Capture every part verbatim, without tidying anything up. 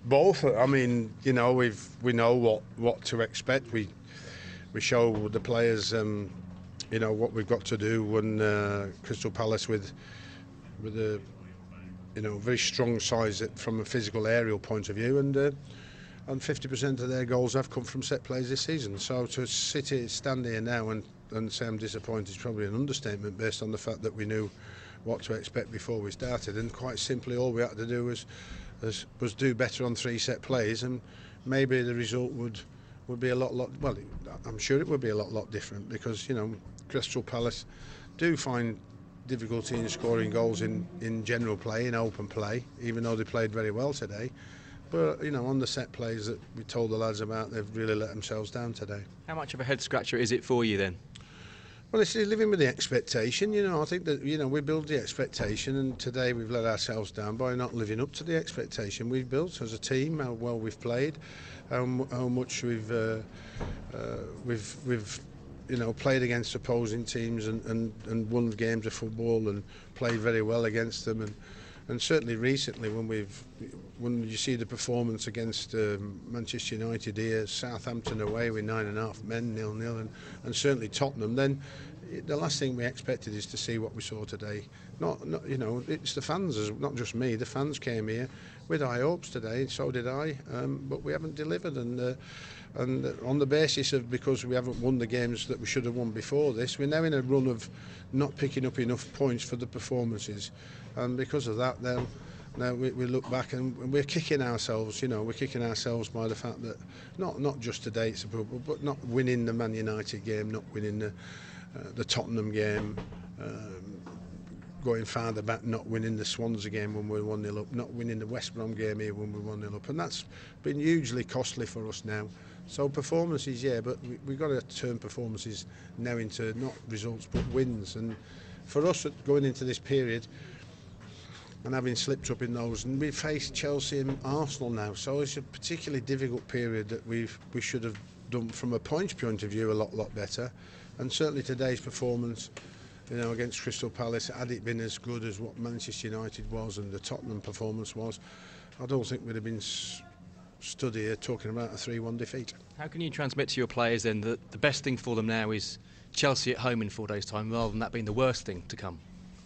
both. I mean, you know, we've we know what, what to expect. We we show the players, um, you know, what we've got to do when uh, Crystal Palace with with a you know very strong size from a physical aerial point of view, and uh, and fifty percent of their goals have come from set plays this season. So to sit here, stand here now and and say I'm disappointed is probably an understatement, based on the fact that we knew what to expect before we started, and quite simply all we had to do was was, was do better on three set plays, and maybe the result would would be a lot lot well I'm sure it would be a lot lot different, because you know Crystal Palace do find difficulty in scoring goals in in general play, in open play, even though they played very well today. But you know, on the set plays that we told the lads about, they've really let themselves down today. How much of a head scratcher is it for you then? Well, it's living with the expectation. You know, I think that you know we build the expectation, and today we've let ourselves down by not living up to the expectation we've built as a team. How well we've played, how, how much we've uh, uh, we've we've you know played against opposing teams and, and, and won games of football and played very well against them, and and certainly recently when we've when you see the performance against um, Manchester United here, Southampton away with nine and a half men, nil nil, and, and certainly Tottenham, then the last thing we expected is to see what we saw today. Not, not you know, it's the fans, not just me. The fans came here with high hopes today, so did I, um, but we haven't delivered, and uh, and on the basis of because we haven't won the games that we should have won before this, we're now in a run of not picking up enough points for the performances, and because of that, then now we, we look back and we're kicking ourselves. You know, we're kicking ourselves by the fact that not not just today, it's a problem, but not winning the Man United game, not winning the. Uh, the Tottenham game, um, going farther back, not winning the Swansea game when we were one nil up, not winning the West Brom game here when we were one nil up, and that's been hugely costly for us now. So performances, yeah, but we, we've got to turn performances now into not results but wins, and for us going into this period and having slipped up in those, and we face Chelsea and Arsenal now, so it's a particularly difficult period that we've we should have done from a points point of view a lot lot better. And certainly today's performance, you know, against Crystal Palace, had it been as good as what Manchester United was and the Tottenham performance was, I don't think we'd have been stood here talking about a three one defeat. How can you transmit to your players then that the best thing for them now is Chelsea at home in four days' time, rather than that being the worst thing to come?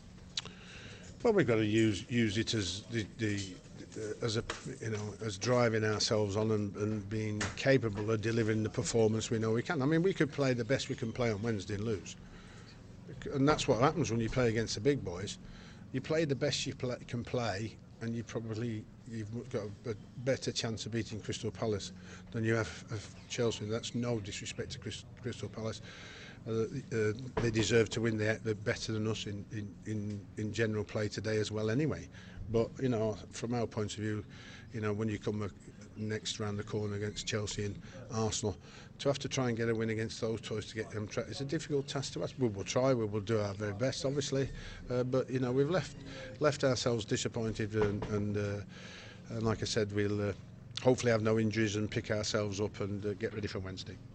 Well, we've got to use use it as the, the as a you know as driving ourselves on and, and being capable of delivering the performance we know we can. I mean, we could play the best we can play on Wednesday and lose, and that's what happens when you play against the big boys. You play the best you play, can play, and you probably you've got a, a better chance of beating Crystal Palace than you have of Chelsea. That's no disrespect to Crystal, Crystal Palace. Uh, uh, they deserve to win. They're, they're better than us in, in, in, in general play today as well anyway. But, you know, from our point of view, you know, when you come next round the corner against Chelsea and Arsenal, to have to try and get a win against those toys to get them track, it's a difficult task to us. We will try, we will do our very best, obviously. Uh, but, you know, we've left left ourselves disappointed, and, and, uh, and like I said, we'll uh, hopefully have no injuries and pick ourselves up and uh, get ready for Wednesday.